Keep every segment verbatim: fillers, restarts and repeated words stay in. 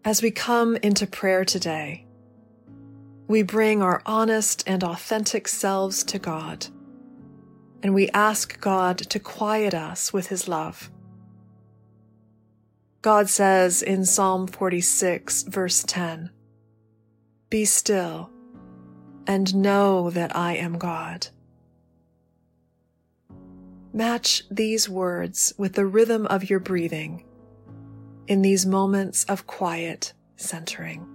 As we come into prayer today, we bring our honest and authentic selves to God, and we ask God to quiet us with His love. God says in Psalm forty-six, verse ten, "Be still and know that I am God." Match these words with the rhythm of your breathing in these moments of quiet centering.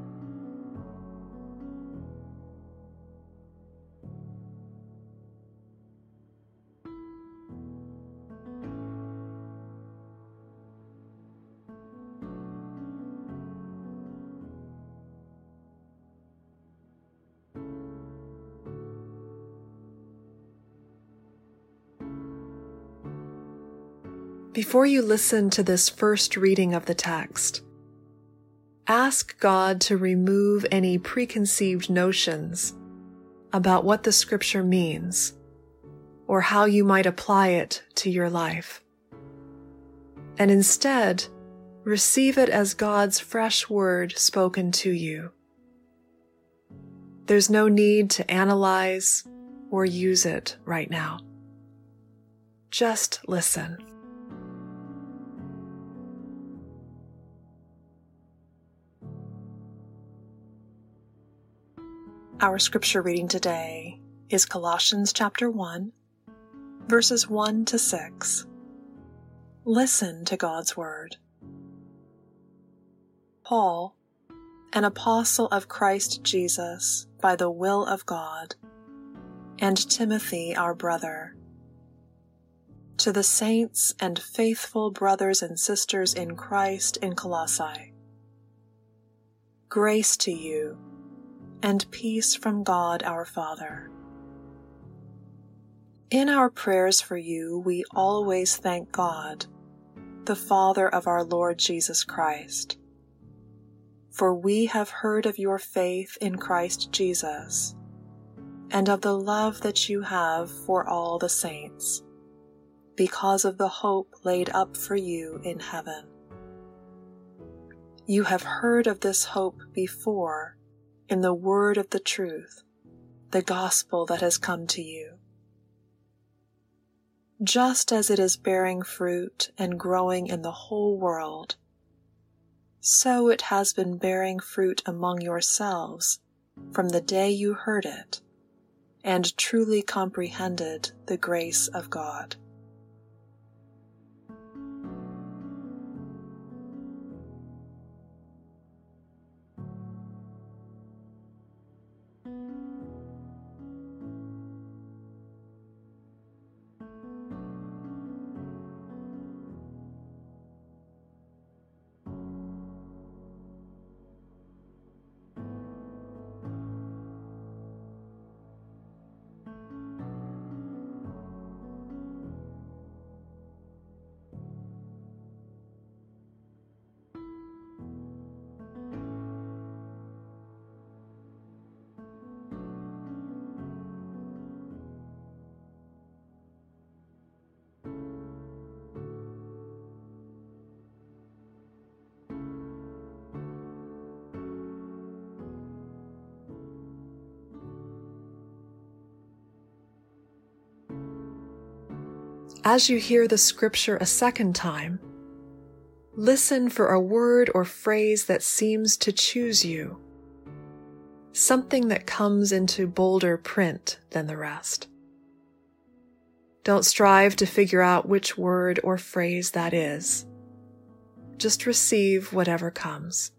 Before you listen to this first reading of the text, ask God to remove any preconceived notions about what the scripture means or how you might apply it to your life, and instead receive it as God's fresh word spoken to you. There's no need to analyze or use it right now. Just listen. Our scripture reading today is Colossians chapter one, verses one to six. Listen to God's word. Paul, an apostle of Christ Jesus by the will of God, and Timothy our brother, to the saints and faithful brothers and sisters in Christ in Colossae. Grace to you, and peace from God our Father. In our prayers for you, we always thank God, the Father of our Lord Jesus Christ. For we have heard of your faith in Christ Jesus, and of the love that you have for all the saints, because of the hope laid up for you in heaven. You have heard of this hope before in the word of the truth, the gospel that has come to you. Just as it is bearing fruit and growing in the whole world, so it has been bearing fruit among yourselves from the day you heard it and truly comprehended the grace of God. As you hear the scripture a second time, listen for a word or phrase that seems to choose you, something that comes into bolder print than the rest. Don't strive to figure out which word or phrase that is. Just receive whatever comes.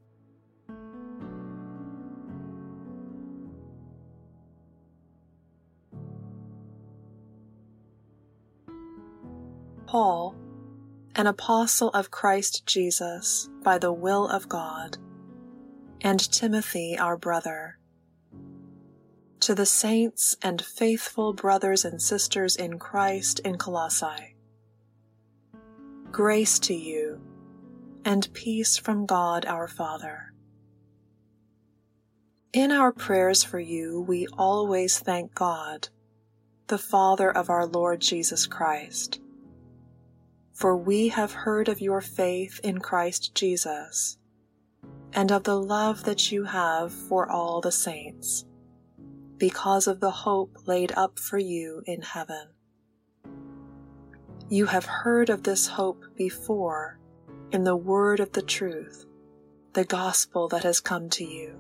Paul, an apostle of Christ Jesus by the will of God, and Timothy our brother, to the saints and faithful brothers and sisters in Christ in Colossae. Grace to you, and peace from God our Father. In our prayers for you, we always thank God, the Father of our Lord Jesus Christ. For we have heard of your faith in Christ Jesus, and of the love that you have for all the saints, because of the hope laid up for you in heaven. You have heard of this hope before in the word of the truth, the gospel that has come to you.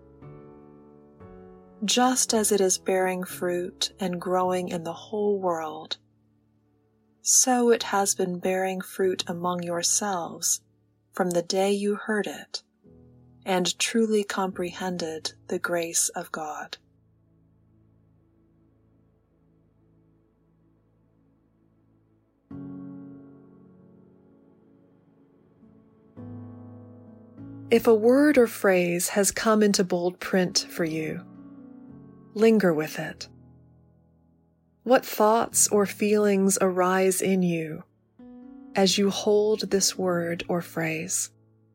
Just as it is bearing fruit and growing in the whole world, so it has been bearing fruit among yourselves from the day you heard it and truly comprehended the grace of God. If a word or phrase has come into bold print for you, linger with it. What thoughts or feelings arise in you as you hold this word or phrase?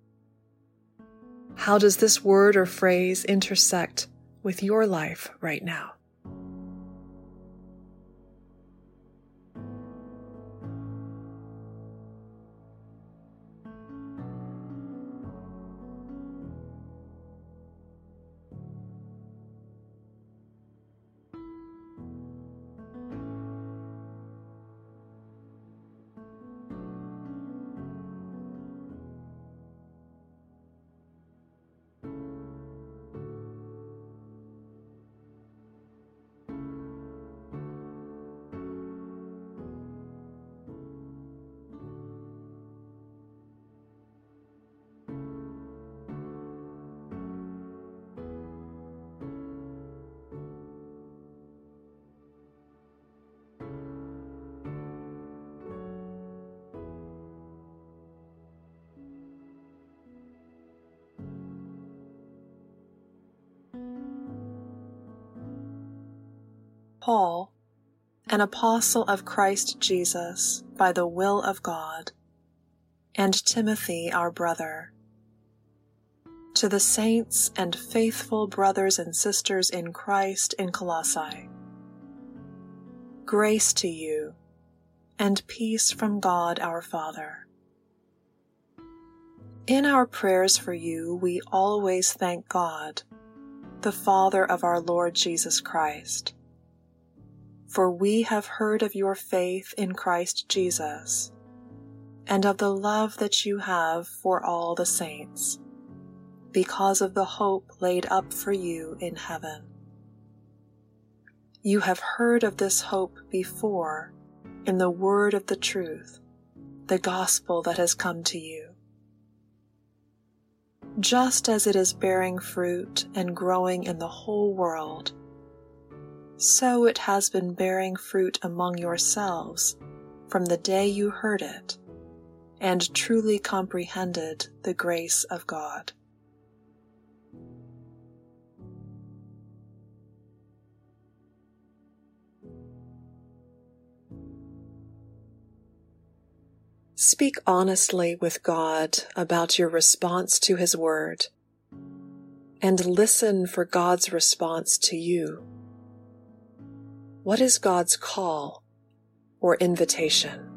How does this word or phrase intersect with your life right now? Paul, an apostle of Christ Jesus by the will of God, and Timothy our brother, to the saints and faithful brothers and sisters in Christ in Colossae, grace to you and peace from God our Father. In our prayers for you we always thank God, the Father of our Lord Jesus Christ, for we have heard of your faith in Christ Jesus, and of the love that you have for all the saints, because of the hope laid up for you in heaven. You have heard of this hope before in the word of the truth, the gospel that has come to you. Just as it is bearing fruit and growing in the whole world, so it has been bearing fruit among yourselves from the day you heard it and truly comprehended the grace of God. Speak honestly with God about your response to His Word, and listen for God's response to you. What is God's call or invitation?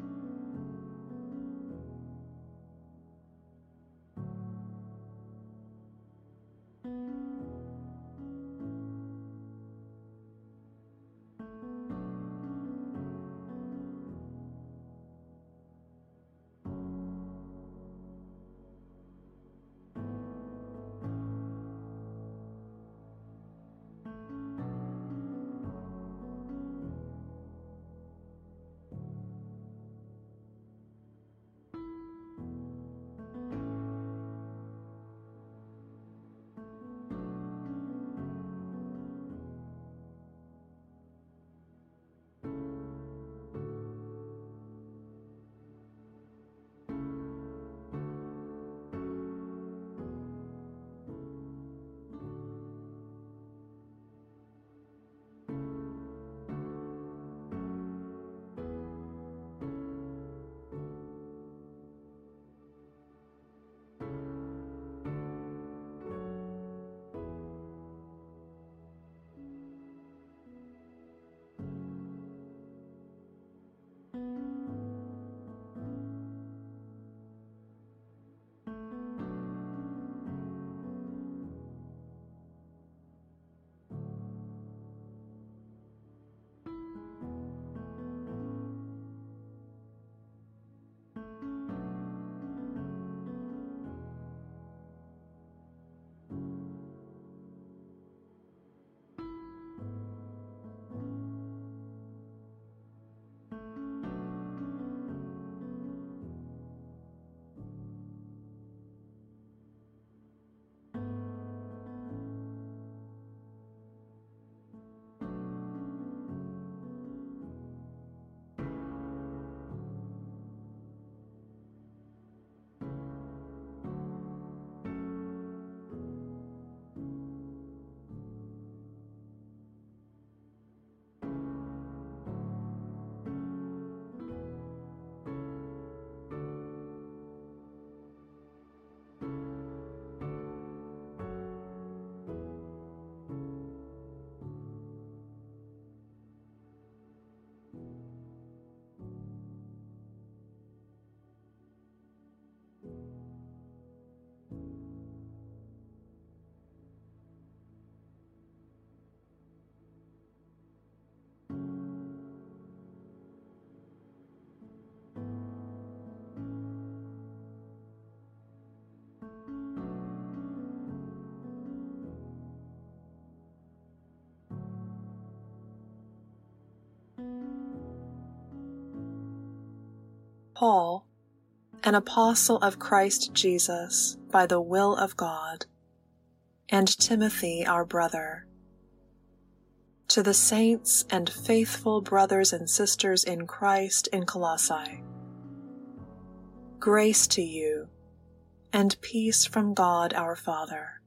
Paul, an apostle of Christ Jesus by the will of God, and Timothy our brother, to the saints and faithful brothers and sisters in Christ in Colossae, grace to you and peace from God our Father.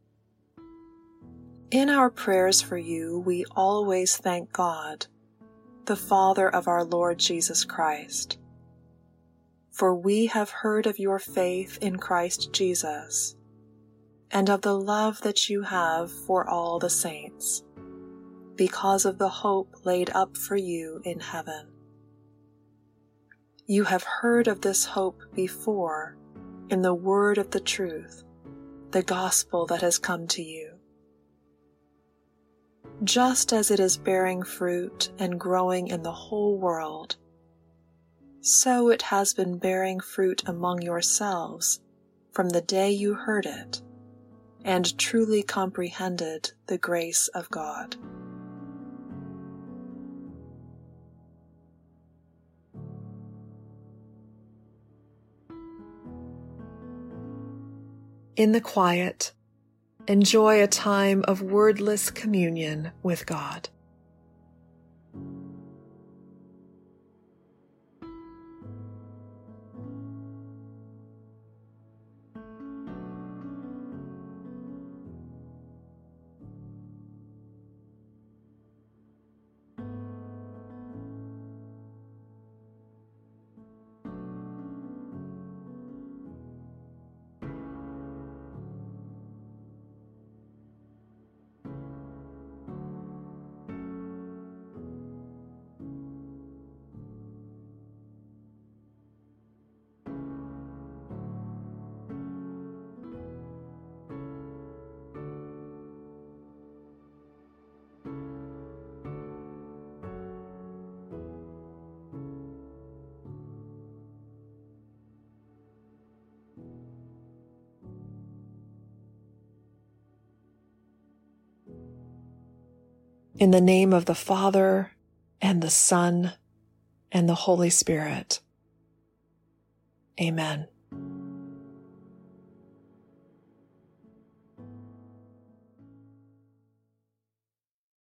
In our prayers for you, we always thank God, the Father of our Lord Jesus Christ, for we have heard of your faith in Christ Jesus and of the love that you have for all the saints, because of the hope laid up for you in heaven. You have heard of this hope before in the word of the truth, the gospel that has come to you. Just as it is bearing fruit and growing in the whole world, so it has been bearing fruit among yourselves from the day you heard it and truly comprehended the grace of God. In the quiet, enjoy a time of wordless communion with God. In the name of the Father, and the Son, and the Holy Spirit. Amen.